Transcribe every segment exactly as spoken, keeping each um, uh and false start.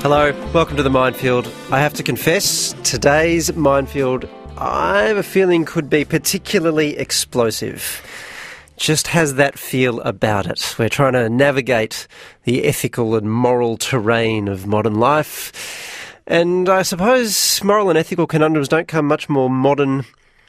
Hello, welcome to the Minefield. I have to confess, today's Minefield, I have a feeling could be particularly explosive. Just has that feel about it. We're trying to navigate the ethical and moral terrain of modern life. And I suppose moral and ethical conundrums don't come much more modern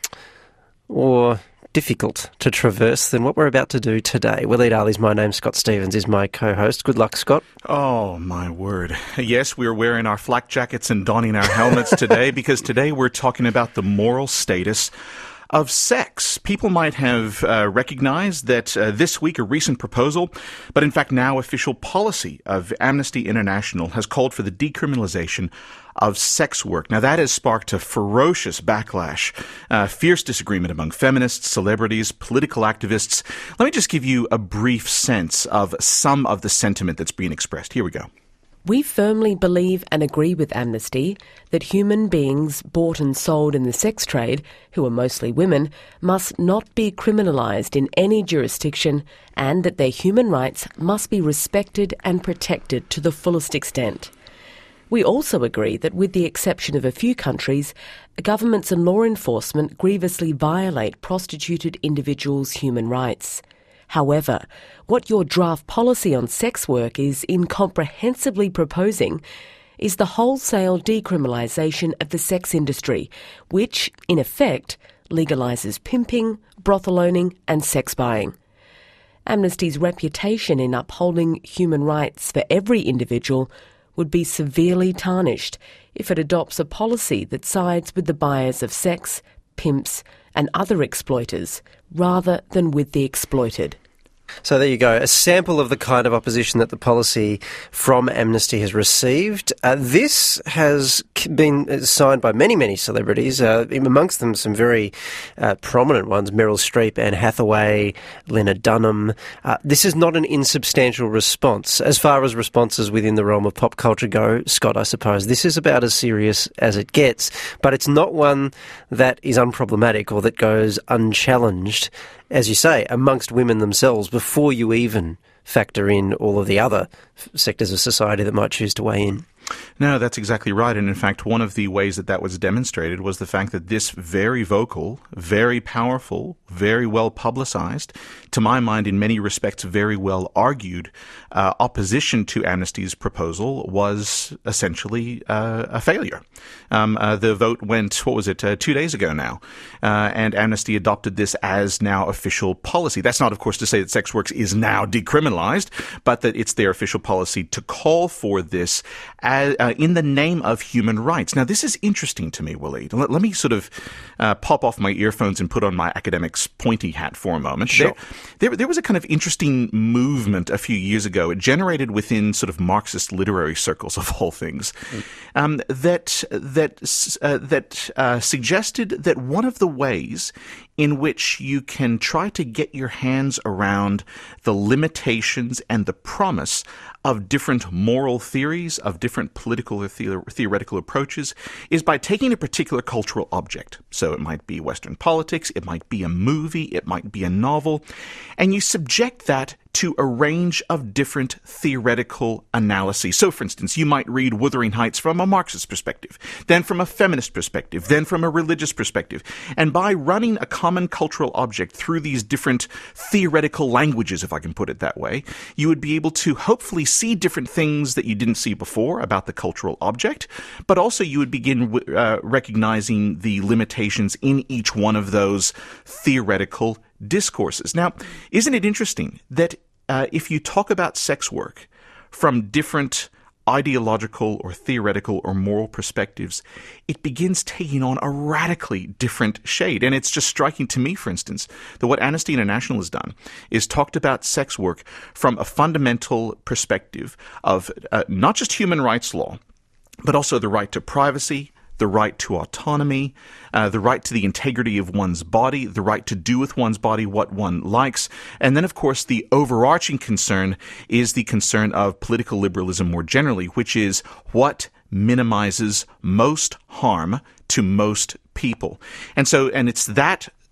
or difficult to traverse than what we're about to do today. Waleed Ali's my name. Scott Stevens is my co-host. Good luck, Scott. Oh, my word. Yes, we're wearing our flak jackets and donning our helmets today because today we're talking about the moral status of sex. People might have uh, recognized that uh, this week a recent proposal, but in fact now official policy of Amnesty International has called for the decriminalization of sex work. Now that has sparked a ferocious backlash, uh, fierce disagreement among feminists, celebrities, political activists. Let me just give you a brief sense of some of the sentiment that's being expressed. Here we go. We firmly believe and agree with Amnesty that human beings bought and sold in the sex trade, who are mostly women, must not be criminalised in any jurisdiction and that their human rights must be respected and protected to the fullest extent. We also agree that with the exception of a few countries, governments and law enforcement grievously violate prostituted individuals' human rights. However, what your draft policy on sex work is incomprehensibly proposing is the wholesale decriminalisation of the sex industry, which, in effect, legalises pimping, brothel owning and sex buying. Amnesty's reputation in upholding human rights for every individual would be severely tarnished if it adopts a policy that sides with the buyers of sex, pimps and other exploiters, rather than with the exploited. So there you go, a sample of the kind of opposition that the policy from Amnesty has received. Uh, this has been signed by many, many celebrities, uh, amongst them some very uh, prominent ones, Meryl Streep, Anne Hathaway, Lena Dunham. Uh, this is not an insubstantial response. As far as responses within the realm of pop culture go, Scott, I suppose, this is about as serious as it gets, but it's not one that is unproblematic or that goes unchallenged, as you say, amongst women themselves, before you even factor in all of the other sectors of society that might choose to weigh in. No, that's exactly right. And in fact, one of the ways that that was demonstrated was the fact that this very vocal, very powerful, very well publicized, to my mind, in many respects, very well argued uh, opposition to Amnesty's proposal was essentially uh, a failure. Um, uh, the vote went, what was it, uh, two days ago now, uh, and Amnesty adopted this as now official policy. That's not, of course, to say that sex work is now decriminalized, but that it's their official policy to call for this as, uh, in the name of human rights. Now, this is interesting to me, Waleed. Let, let me sort of uh, pop off my earphones and put on my academic's pointy hat for a moment. Sure. There, there, there was a kind of interesting movement a few years ago. It generated within sort of Marxist literary circles, of all things, mm. um, that that uh, that uh, suggested that one of the ways in which you can try to get your hands around the limitations and the promise of different moral theories, of different political or the- theoretical approaches, is by taking a particular cultural object. So it might be Western politics, it might be a movie, it might be a novel, and you subject that to a range of different theoretical analyses. So, for instance, you might read Wuthering Heights from a Marxist perspective, then from a feminist perspective, then from a religious perspective. And by running a common cultural object through these different theoretical languages, if I can put it that way, you would be able to hopefully see different things that you didn't see before about the cultural object, but also you would begin uh, recognizing the limitations in each one of those theoretical discourses. Now, isn't it interesting that uh, if you talk about sex work from different ideological or theoretical or moral perspectives, it begins taking on a radically different shade. And it's just striking to me, for instance, that what Amnesty International has done is talked about sex work from a fundamental perspective of uh, not just human rights law, but also the right to privacy, the right to autonomy, uh, the right to the integrity of one's body, the right to do with one's body what one likes. And then, of course, the overarching concern is the concern of political liberalism more generally, which is what minimizes most harm to most people. And so, and it's that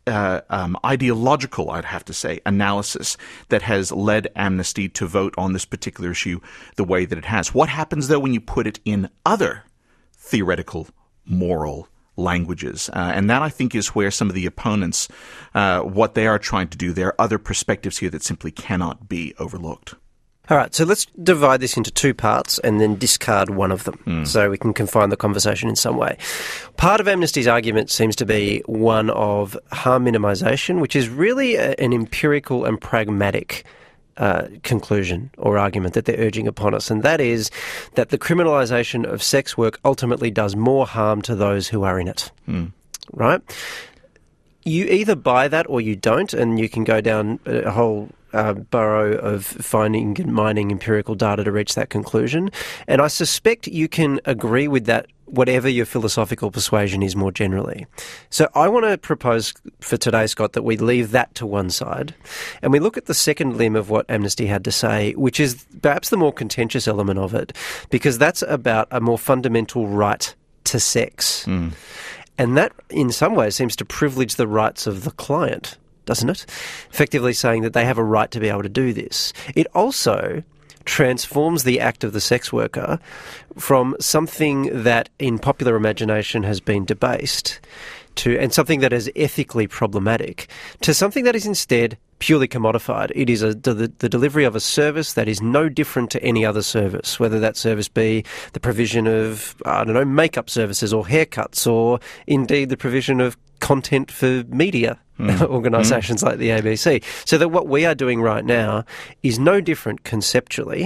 uh, um, ideological, I'd have to say, analysis that has led Amnesty to vote on this particular issue the way that it has. What happens, though, when you put it in other theoretical, moral languages? Uh, and that, I think, is where some of the opponents, uh, what they are trying to do, there are other perspectives here that simply cannot be overlooked. All right, so let's divide this into two parts and then discard one of them mm. so we can confine the conversation in some way. Part of Amnesty's argument seems to be one of harm minimisation, which is really a, an empirical and pragmatic uh, conclusion or argument that they're urging upon us, and that is that the criminalisation of sex work ultimately does more harm to those who are in it, mm. right? You either buy that or you don't, and you can go down a whole Uh, burrow of finding and mining empirical data to reach that conclusion. And I suspect you can agree with that, whatever your philosophical persuasion is more generally. So I want to propose for today, Scott, that we leave that to one side and we look at the second limb of what Amnesty had to say, which is perhaps the more contentious element of it, because that's about a more fundamental right to sex. Mm. And that, in some ways, seems to privilege the rights of the client, doesn't it? Effectively saying that they have a right to be able to do this. It also transforms the act of the sex worker from something that in popular imagination has been debased to, and something that is ethically problematic, to something that is instead purely commodified. It is a, the, the delivery of a service that is no different to any other service, whether that service be the provision of, I don't know, makeup services or haircuts, or indeed the provision of content for media mm. organisations mm. like the A B C. So that what we are doing right now is no different conceptually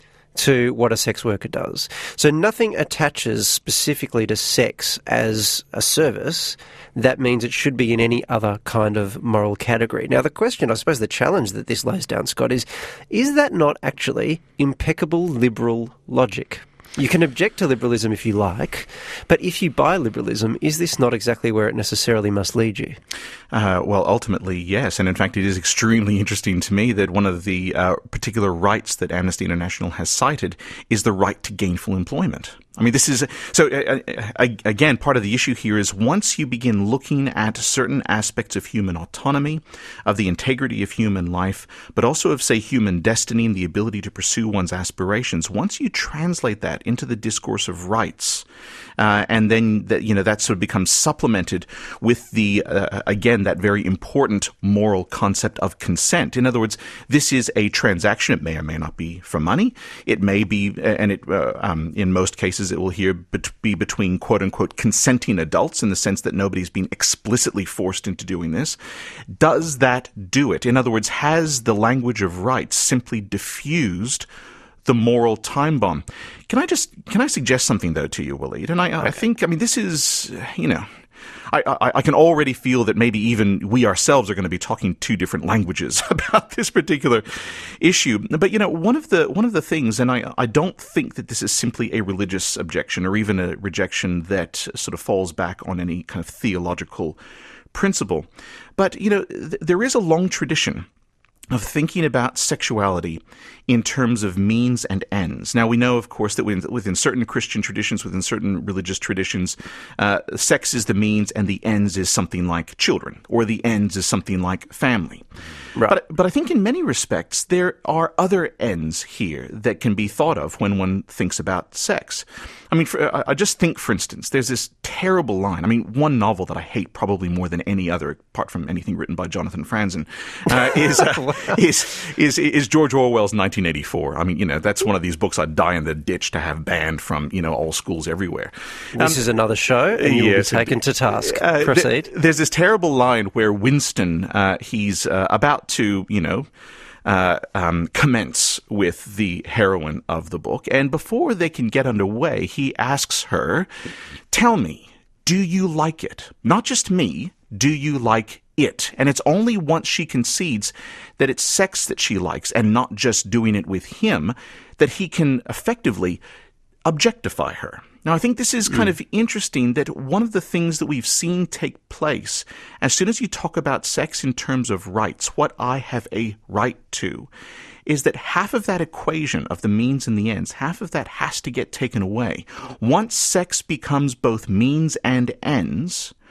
to what a sex worker does. So nothing attaches specifically to sex as a service that means it should be in any other kind of moral category. Now, the question, I suppose the challenge that this lays down, Scott, is, is that not actually impeccable liberal logic? You can object to liberalism if you like, but if you buy liberalism, is this not exactly where it necessarily must lead you? Uh, well, ultimately, yes. And in fact, it is extremely interesting to me that one of the uh, particular rights that Amnesty International has cited is the right to gainful employment. I mean, this is, so uh, uh, again, part of the issue here is once you begin looking at certain aspects of human autonomy, of the integrity of human life, but also of, say, human destiny and the ability to pursue one's aspirations, once you translate that into the discourse of rights, uh, and then, that, you know, that sort of becomes supplemented with the, uh, again, that very important moral concept of consent. In other words, this is a transaction. It may or may not be for money. It may be, and it, uh, um, in most cases, it will here be between quote-unquote consenting adults in the sense that nobody's been explicitly forced into doing this. Does that do it? In other words, has the language of rights simply diffused the moral time bomb? Can I just, can I suggest something, though, to you, Waleed? And I, okay. I think, I mean, this is, you know, I, I, I can already feel that maybe even we ourselves are going to be talking two different languages about this particular issue. But, you know, one of the one of the things, and I, I don't think that this is simply a religious objection or even a rejection that sort of falls back on any kind of theological principle. But, you know, th- there is a long tradition of thinking about sexuality in terms of means and ends. Now, we know, of course, that within, within certain Christian traditions, within certain religious traditions, uh, sex is the means and the ends is something like children, or the ends is something like family. Right. But, but I think in many respects, there are other ends here that can be thought of when one thinks about sex. I mean, for, I just think, for instance, there's this terrible line. I mean, one novel that I hate probably more than any other, apart from anything written by Jonathan Franzen, uh, is, uh, wow. is is is George Orwell's nineteen eighty-four. I mean, you know, that's one of these books I'd die in the ditch to have banned from, you know, all schools everywhere. This um, is another show, and you yes, will be taken to task. Uh, Proceed. Th- there's this terrible line where Winston, uh, he's uh, about to, you know, Uh, um, commence with the heroine of the book. And before they can get underway, he asks her, tell me, do you like it? Not just me, do you like it? And it's only once she concedes that it's sex that she likes and not just doing it with him that he can effectively objectify her. Now, I think this is kind mm. of interesting that one of the things that we've seen take place, as soon as you talk about sex in terms of rights, what I have a right to, is that half of that equation of the means and the ends, half of that has to get taken away. Once sex becomes both means and ends,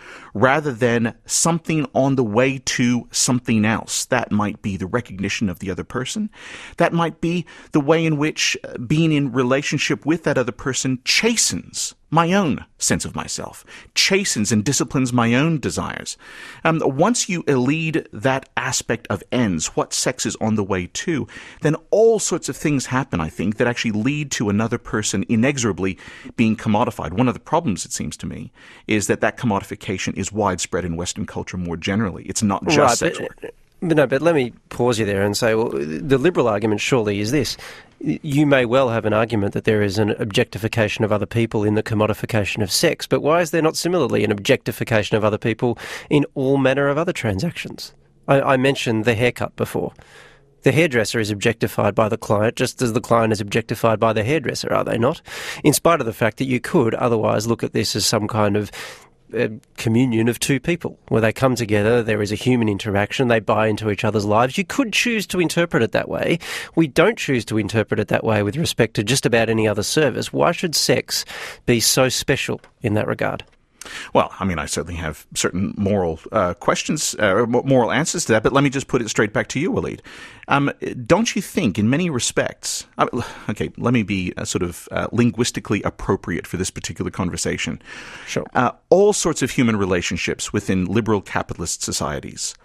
rather than something on the way to something else. That might be the recognition of the other person. That might be the way in which being in relationship with that other person chastens my own sense of myself, chastens and disciplines my own desires. Um, once you elide that aspect of ends, what sex is on the way to, then all sorts of things happen, I think, that actually lead to another person inexorably being commodified. One of the problems, it seems to me, is that that commodification is widespread in Western culture more generally. It's not just right, sex but, work. But no, but let me pause you there and say, well, the liberal argument surely is this. You may well have an argument that there is an objectification of other people in the commodification of sex, but why is there not similarly an objectification of other people in all manner of other transactions? I, I mentioned the haircut before. The hairdresser is objectified by the client just as the client is objectified by the hairdresser, are they not? In spite of the fact that you could otherwise look at this as some kind of a communion of two people where they come together, there is a human interaction, they buy into each other's lives. You could choose to interpret it that way. We don't choose to interpret it that way with respect to just about any other service. Why should sex be so special in that regard? Well, I mean, I certainly have certain moral uh, questions, uh, moral answers to that, but let me just put it straight back to you, Waleed. Um, don't you think, in many respects, uh, okay, let me be uh, sort of uh, linguistically appropriate for this particular conversation. Sure. Uh, all sorts of human relationships within liberal capitalist societies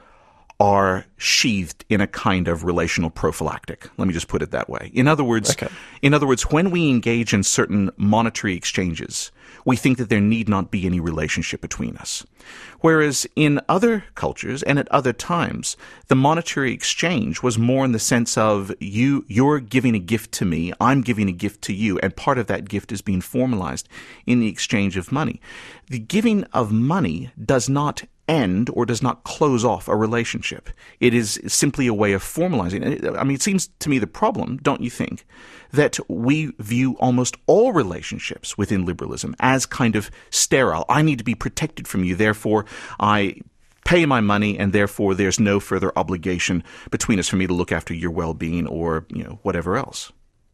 are sheathed in a kind of relational prophylactic. Let me just put it that way. In other words, okay. in other words, when we engage in certain monetary exchanges, we think that there need not be any relationship between us. Whereas in other cultures and at other times, the monetary exchange was more in the sense of you, you're giving a gift to me, I'm giving a gift to you, and part of that gift is being formalized in the exchange of money. The giving of money does not end or does not close off a relationship. It is simply a way of formalizing. I mean, it seems to me the problem, don't you think, that we view almost all relationships within liberalism as kind of sterile. I need to be protected from you, therefore I pay my money, and therefore there's no further obligation between us for me to look after your well-being or, you know, whatever else.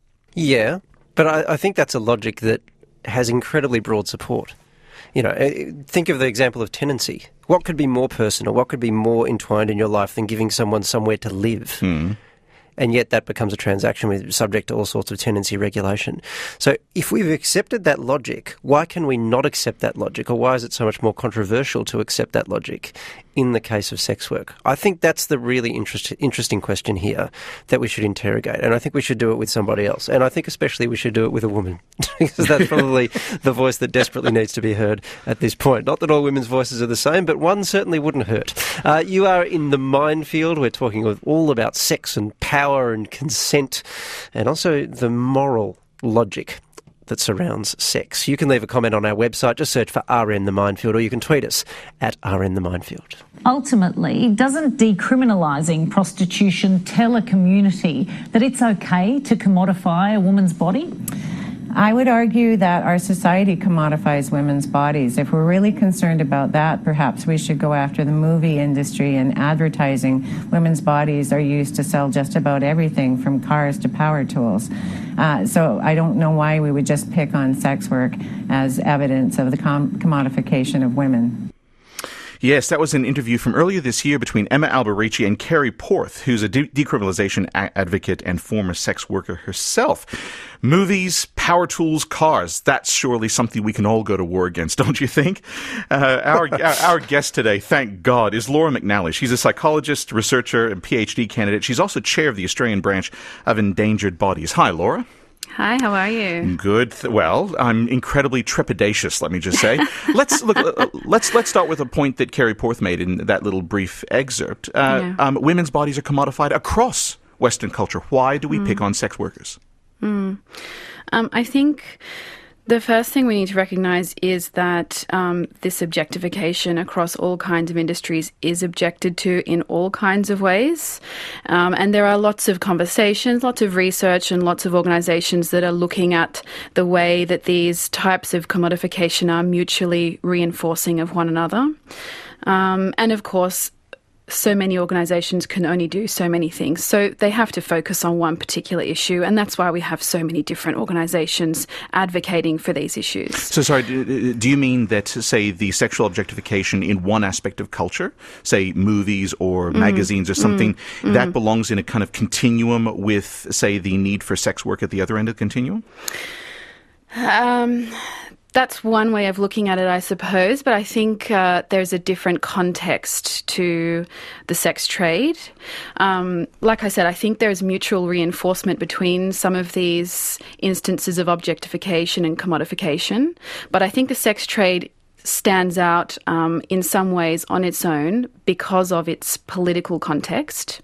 Yeah, but I, I think that's a logic that has incredibly broad support. You know, think of the example of tenancy. What could be more personal? What could be more entwined in your life than giving someone somewhere to live? Mm. And yet that becomes a transaction with subject to all sorts of tenancy regulation. So if we've accepted that logic, why can we not accept that logic? Or why is it so much more controversial to accept that logic in the case of sex work? I think that's the really interest, interesting question here that we should interrogate. And I think we should do it with somebody else. And I think especially we should do it with a woman, because that's probably the voice that desperately needs to be heard at this point. Not that all women's voices are the same, but one certainly wouldn't hurt. Uh, you are in the minefield. We're talking all about sex and power and consent, and also the moral logic that surrounds sex. You can leave a comment on our website. Just search for R N The Minefield, or you can tweet us at R N The Minefield. Ultimately, doesn't decriminalising prostitution tell a community that it's okay to commodify a woman's body? I would argue that our society commodifies women's bodies. If we're really concerned about that, perhaps we should go after the movie industry and advertising. Women's bodies are used to sell just about everything from cars to power tools. Uh, so I don't know why we would just pick on sex work as evidence of the com- commodification of women. Yes, that was an interview from earlier this year between Emma Alberici and Carrie Porth, who's a de- decriminalization a- advocate and former sex worker herself. Movies, power tools, cars, that's surely something we can all go to war against, don't you think? Uh, our, our our guest today, thank God, is Laura McNally. She's a psychologist, researcher, and PhD candidate. She's also chair of the Australian branch of Endangered Bodies. Hi, Laura. Hi, how are you? Good. Well, I'm incredibly trepidatious, let me just say. let's look. Let's let's start with a point that Carrie Porth made in that little brief excerpt. Uh, yeah. um, women's bodies are commodified across Western culture. Why do we mm. pick on sex workers? Mm. Um, I think the first thing we need to recognise is that um, this objectification across all kinds of industries is objected to in all kinds of ways. Um, and there are lots of conversations, lots of research and lots of organisations that are looking at the way that these types of commodification are mutually reinforcing of one another. Um, and of course, so many organisations can only do so many things. So they have to focus on one particular issue, and that's why we have so many different organisations advocating for these issues. So, sorry, do, do you mean that, say, the sexual objectification in one aspect of culture, say movies or mm. magazines or something, mm. that mm. belongs in a kind of continuum with, say, the need for sex work at the other end of the continuum? Um... That's one way of looking at it, I suppose, but I think uh, there's a different context to the sex trade. Um, like I said, I think there's mutual reinforcement between some of these instances of objectification and commodification, but I think the sex trade stands out um, in some ways on its own because of its political context.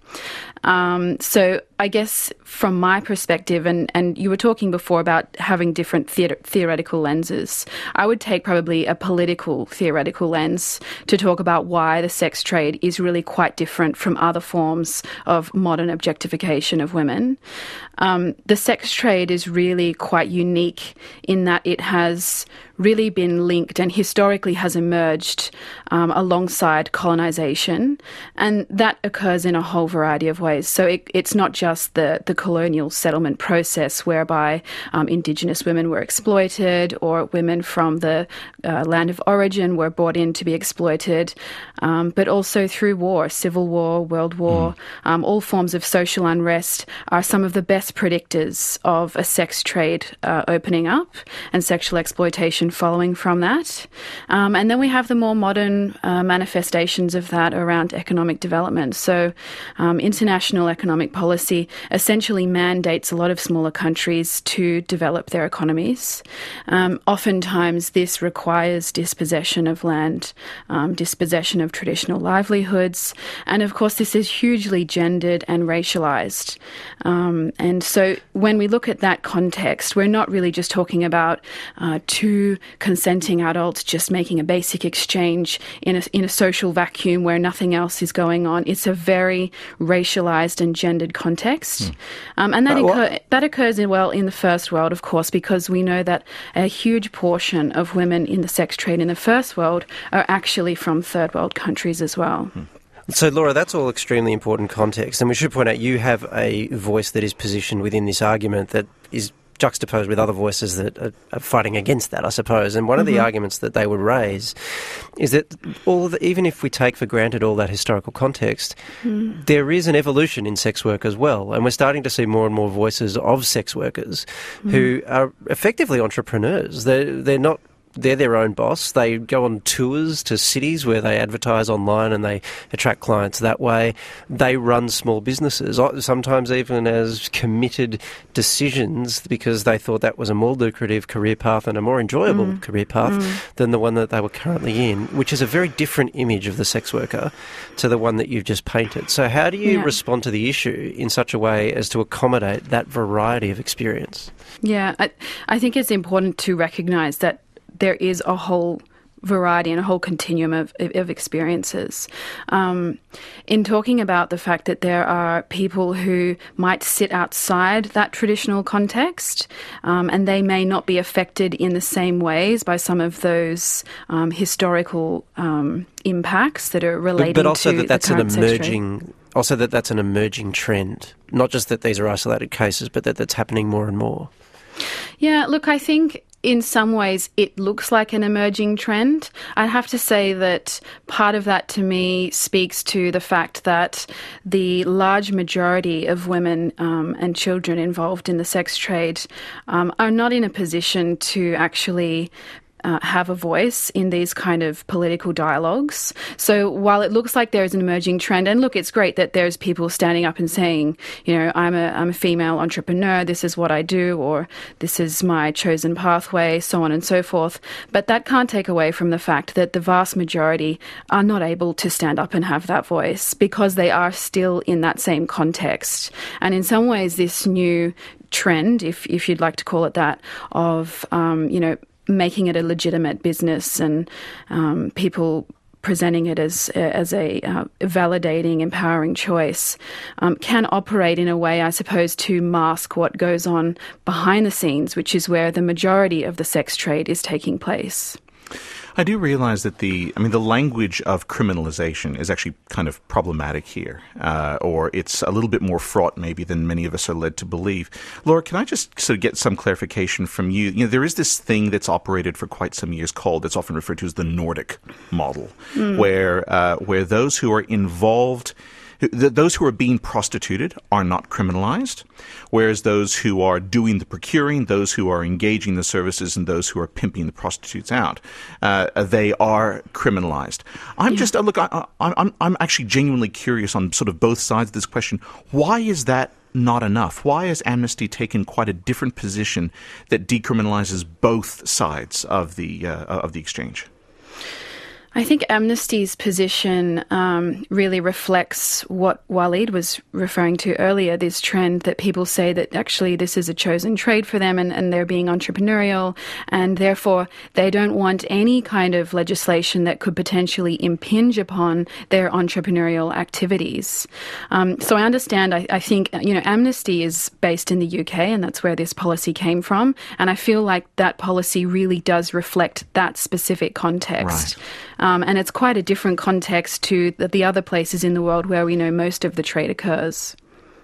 Um, so I guess from my perspective, and, and you were talking before about having different theor- theoretical lenses, I would take probably a political theoretical lens to talk about why the sex trade is really quite different from other forms of modern objectification of women. Um, the sex trade is really quite unique in that it has really been linked and historically has emerged um, alongside colonisation, and that occurs in a whole variety of ways. So it, it's not just the, the colonial settlement process whereby um, Indigenous women were exploited or women from the uh, land of origin were brought in to be exploited, um, but also through war, civil war, world war, mm. um, all forms of social unrest are some of the best predictors of a sex trade uh, opening up and sexual exploitation following from that. Um, and then we have the more modern uh, manifestations of that around economic development. So um, international economic policy essentially mandates a lot of smaller countries to develop their economies. Um, oftentimes this requires dispossession of land, um, dispossession of traditional livelihoods, and of course this is hugely gendered and racialised. Um, and so when we look at that context, we're not really just talking about uh, two consenting adults just making a basic exchange in a, in a social vacuum where nothing else is going on. It's a very racialised and gendered context. Mm. Um, and that, uh, occur- that occurs in, well, in the first world, of course, because we know that a huge portion of women in the sex trade in the first world are actually from third world countries as well. Mm. So, Laura, that's all extremely important context. And we should point out you have a voice that is positioned within this argument that is juxtaposed with other voices that are, are fighting against that, I suppose. And one mm-hmm. of the arguments that they would raise is that all the, even if we take for granted all that historical context, mm. there is an evolution in sex work as well. And we're starting to see more and more voices of sex workers mm. who are effectively entrepreneurs. They're, they're not They're their own boss. They go on tours to cities where they advertise online and they attract clients that way. They run small businesses, sometimes even as committed decisions because they thought that was a more lucrative career path and a more enjoyable mm. career path mm. than the one that they were currently in, which is a very different image of the sex worker to the one that you've just painted. So how do you yeah. respond to the issue in such a way as to accommodate that variety of experience? Yeah, I, I think it's important to recognise that there is a whole variety and a whole continuum of, of experiences. Um, in talking about the fact that there are people who might sit outside that traditional context um, and they may not be affected in the same ways by some of those um, historical um, impacts that are relating but, but also to that that's the current an emerging sex trade. Also that that's an emerging trend, not just that these are isolated cases, but that that's happening more and more. Yeah, look, I think in some ways it looks like an emerging trend. I have to say that part of that to me speaks to the fact that the large majority of women um, and children involved in the sex trade um, are not in a position to actually Uh, have a voice in these kind of political dialogues. So while it looks like there is an emerging trend, and look, it's great that there's people standing up and saying, you know, I'm a I'm a female entrepreneur, this is what I do, or this is my chosen pathway, so on and so forth. But that can't take away from the fact that the vast majority are not able to stand up and have that voice because they are still in that same context. And in some ways, this new trend, if if you'd like to call it that, of, um, you know, making it a legitimate business and um, people presenting it as as a uh, validating, empowering choice um, can operate in a way, I suppose, to mask what goes on behind the scenes, which is where the majority of the sex trade is taking place. I do realize that the, I mean, the language of criminalization is actually kind of problematic here, uh, or it's a little bit more fraught maybe than many of us are led to believe. Laura, can I just sort of get some clarification from you? You know, there is this thing that's operated for quite some years called, it's often referred to as the Nordic model, mm. where uh, where those who are involved, those who are being prostituted are not criminalized, whereas those who are doing the procuring, those who are engaging the services, and those who are pimping the prostitutes out, uh, they are criminalized. I'm yeah. just, uh, look, I, I, I'm, I'm actually genuinely curious on sort of both sides of this question. Why is that not enough? Why has Amnesty taken quite a different position that decriminalizes both sides of the uh, of the exchange? I think Amnesty's position um, really reflects what Waleed was referring to earlier, this trend that people say that actually this is a chosen trade for them and, and they're being entrepreneurial, and therefore they don't want any kind of legislation that could potentially impinge upon their entrepreneurial activities. Um, so I understand, I, I think, you know, Amnesty is based in the U K and that's where this policy came from, and I feel like that policy really does reflect that specific context. Right. Um, and it's quite a different context to the, the other places in the world where we know most of the trade occurs.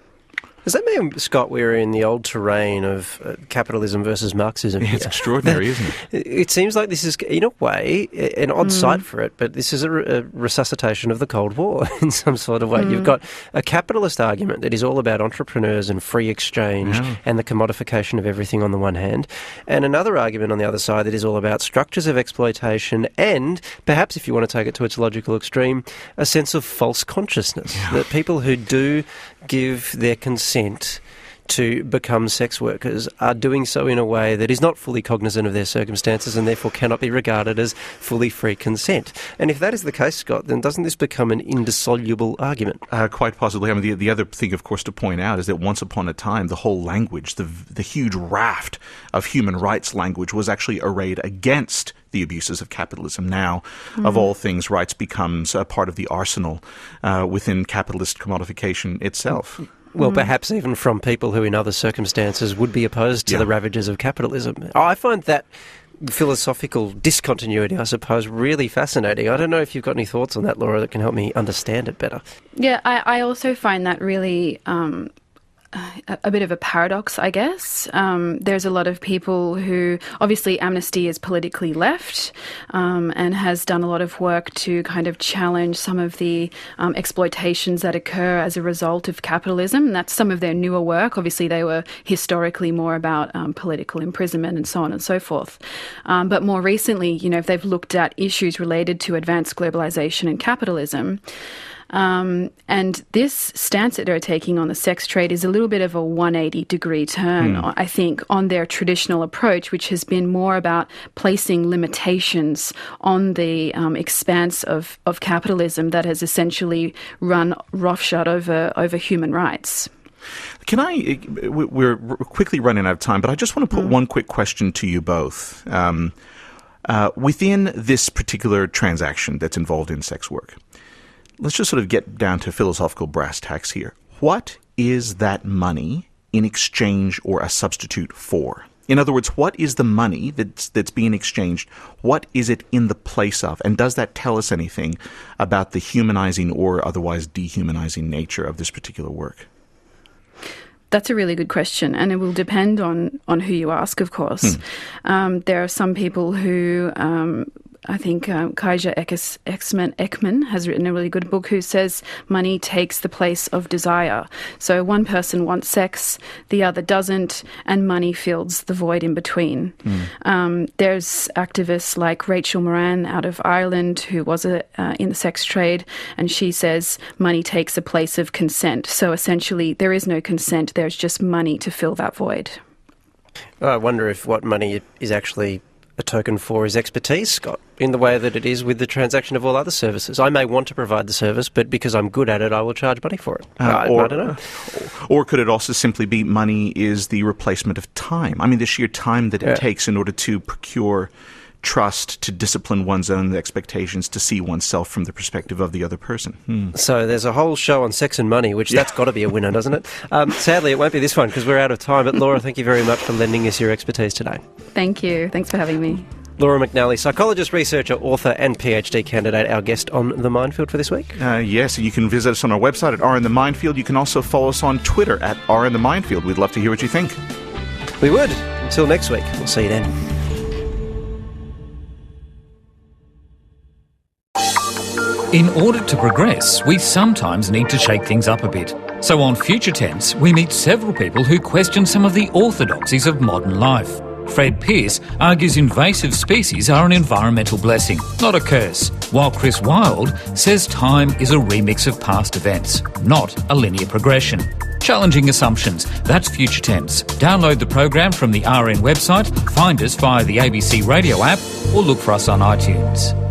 Does that mean, Scott, we're in the old terrain of uh, capitalism versus Marxism? Yeah, it's extraordinary, isn't it? It seems like this is, in a way, an odd mm. sight for it, but this is a, re- a resuscitation of the Cold War in some sort of way. Mm. You've got a capitalist argument that is all about entrepreneurs and free exchange yeah. and the commodification of everything on the one hand, and another argument on the other side that is all about structures of exploitation and, perhaps if you want to take it to its logical extreme, a sense of false consciousness, yeah. that people who do give their consent to become sex workers are doing so in a way that is not fully cognizant of their circumstances and therefore cannot be regarded as fully free consent. And if that is the case, Scott, then doesn't this become an indissoluble argument? Uh, quite possibly. I mean, the, the other thing, of course, to point out is that once upon a time, the whole language, the, the huge raft of human rights language was actually arrayed against the abuses of capitalism. Now, mm-hmm. of all things, rights becomes a part of the arsenal uh, within capitalist commodification itself. Well, mm. perhaps even from people who in other circumstances would be opposed to yeah. the ravages of capitalism. I find that philosophical discontinuity, I suppose, really fascinating. I don't know if you've got any thoughts on that, Laura, that can help me understand it better. Yeah, I, I also find that really um, a, a bit of a paradox, I guess. Um, there's a lot of people who, obviously Amnesty is politically left um, and has done a lot of work to kind of challenge some of the um, exploitations that occur as a result of capitalism. And that's some of their newer work. Obviously they were historically more about um, political imprisonment and so on and so forth. Um, but more recently, you know, if they've looked at issues related to advanced globalization and capitalism, Um, and this stance that they're taking on the sex trade is a little bit of a one hundred eighty degree turn, mm. I think, on their traditional approach, which has been more about placing limitations on the um, expanse of, of capitalism that has essentially run roughshod over, over human rights. Can I, we're quickly running out of time, but I just want to put mm. one quick question to you both. Um, uh, within this particular transaction that's involved in sex work, let's just sort of get down to philosophical brass tacks here. What is that money in exchange or a substitute for? In other words, what is the money that's, that's being exchanged? What is it in the place of? And does that tell us anything about the humanizing or otherwise dehumanizing nature of this particular work? That's a really good question, and it will depend on, on who you ask, of course. Hmm. Um, there are some people who... Um, I think um, Kaija Ekman, Ekman has written a really good book who says money takes the place of desire. So one person wants sex, the other doesn't, and money fills the void in between. Mm. Um, there's activists like Rachel Moran out of Ireland who was a, uh, in the sex trade, and she says money takes the place of consent. So essentially there is no consent, there's just money to fill that void. I wonder if what money is actually a token for is expertise, Scott, in the way that it is with the transaction of all other services. I may want to provide the service, but because I'm good at it, I will charge money for it. Uh, I, or, I don't know. Or could it also simply be money is the replacement of time? I mean, the sheer time that it yeah. takes in order to procure trust, to discipline one's own expectations, to see oneself from the perspective of the other person. Hmm. So there's a whole show on sex and money, which yeah. that's got to be a winner, doesn't it? Um, sadly, it won't be this one because we're out of time. But Laura, thank you very much for lending us your expertise today. Thank you. Thanks for having me. Laura McNally, psychologist, researcher, author and PhD candidate, our guest on The Minefield for this week. Uh, yes, and you can visit us on our website at R in the Minefield. You can also follow us on Twitter at R in the Minefield. We'd love to hear what you think. We would. Until next week. We'll see you then. In order to progress, we sometimes need to shake things up a bit. So on Future Tense, we meet several people who question some of the orthodoxies of modern life. Fred Pearce argues invasive species are an environmental blessing, not a curse, while Chris Wilde says time is a remix of past events, not a linear progression. Challenging assumptions, that's Future Tense. Download the program from the R N website, find us via the A B C radio app, or look for us on iTunes.